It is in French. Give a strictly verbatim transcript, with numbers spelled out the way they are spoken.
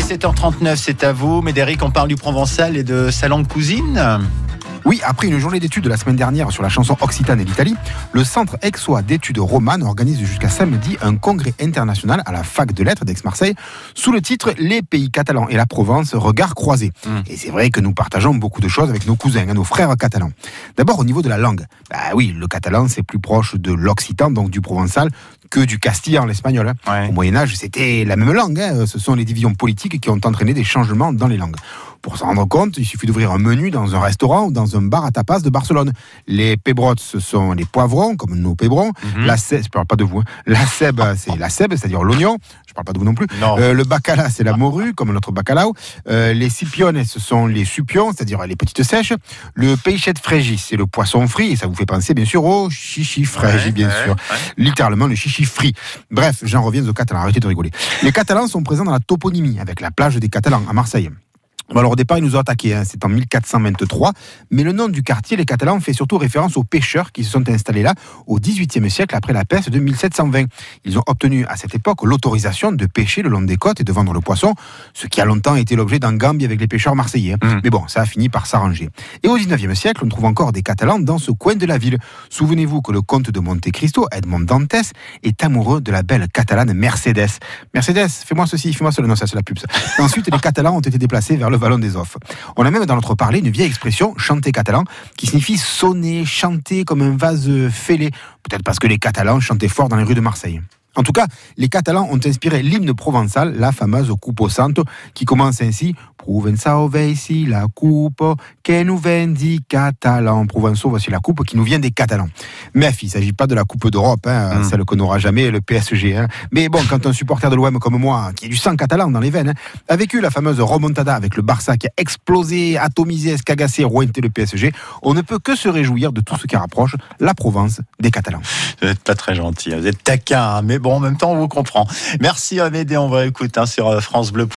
sept heures trente-neuf, c'est à vous. Médéric, on parle du provençal et de sa langue cousine. Oui, après une journée d'études de la semaine dernière sur la chanson occitane et l'Italie, le Centre aixois d'études romanes organise jusqu'à samedi un congrès international à la fac de lettres d'Aix-Marseille sous le titre « Les pays catalans et la Provence, regards croisés ». Mmh. Et c'est vrai que nous partageons beaucoup de choses avec nos cousins, nos frères catalans. D'abord au niveau de la langue. Bah oui, le catalan c'est plus proche de l'occitan, donc du provençal, que du castillan, l'espagnol. Ouais. Au Moyen-Âge, c'était la même langue. Hein. Ce sont les divisions politiques qui ont entraîné des changements dans les langues. Pour s'en rendre compte, il suffit d'ouvrir un menu dans un restaurant ou dans un bar à tapas de Barcelone. Les pebrots, ce sont les poivrons, comme nos pébrons. Mm-hmm. La cèbe, je parle pas de vous. Hein. La cèbe, c'est la cèbe, c'est-à-dire l'oignon. Je parle pas de vous non plus. Non. Euh, le bacala, c'est la morue, comme notre bacalao. Euh, les scipiones, ce sont les supions, c'est-à-dire les petites sèches. Le peixet frégis, c'est le poisson frit. Et ça vous fait penser, bien sûr, au chichi frégis, ouais, bien ouais, sûr. Ouais. Littéralement, le chichi frit. Bref, j'en reviens aux Catalans. Arrêtez de rigoler. Les Catalans sont présents dans la toponymie, avec la plage des Catalans à Marseille. Alors au départ, ils nous ont attaqués, hein. C'est en mille quatre cent vingt-trois, mais le nom du quartier, les Catalans, fait surtout référence aux pêcheurs qui se sont installés là au dix-huitième siècle après la peste de mille sept cent vingt. Ils ont obtenu à cette époque l'autorisation de pêcher le long des côtes et de vendre le poisson, ce qui a longtemps été l'objet d'un gambi avec les pêcheurs marseillais. Mmh. Mais bon, ça a fini par s'arranger. Et au dix-neuvième siècle, on trouve encore des Catalans dans ce coin de la ville. Souvenez-vous que le comte de Monte Cristo, Edmond Dantès, est amoureux de la belle catalane Mercedes. Mercedes, fais-moi ceci, fais-moi cela. Non, ça c'est la pub. Ça. Ensuite, les Catalans ont été déplacés vers le Vallon des Offes. On a même dans notre parler une vieille expression, chanter catalan, qui signifie sonner, chanter comme un vase fêlé. Peut-être parce que les Catalans chantaient fort dans les rues de Marseille. En tout cas, les Catalans ont inspiré l'hymne provençal, la fameuse Cupo Santo, qui commence ainsi « Provençao voici la coupe que nous vendi catalan ». Provençaux, voici la coupe qui nous vient des Catalans. Mais il ne s'agit pas de la Coupe d'Europe, hein, mmh. celle qu'on n'aura jamais, le P S G. Hein. Mais bon, quand un supporter de l'O M comme moi, qui a du sang catalan dans les veines, hein, a vécu la fameuse remontada avec le Barça qui a explosé, atomisé, escagassé, rointé le P S G, on ne peut que se réjouir de tout ce qui rapproche la Provence des Catalans. Vous n'êtes pas très gentil, vous êtes taquin, hein, mais bon, en même temps, on vous comprend. Merci Amédée, on va écouter hein, sur France Bleu.